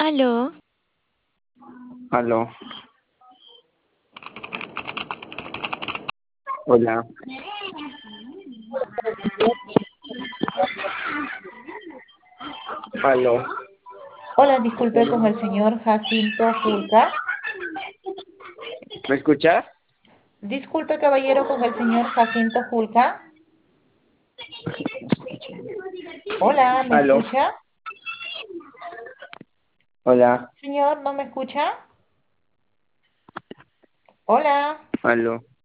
Aló, Aló, hola, aló, Hola, disculpe con el señor Jacinto Fulca. ¿me escuchas? Disculpe, caballero, con el señor Jacinto Fulca. Hola, ¿me Aló, escucha? hola, Señor, ¿no me escucha? Hola. aló.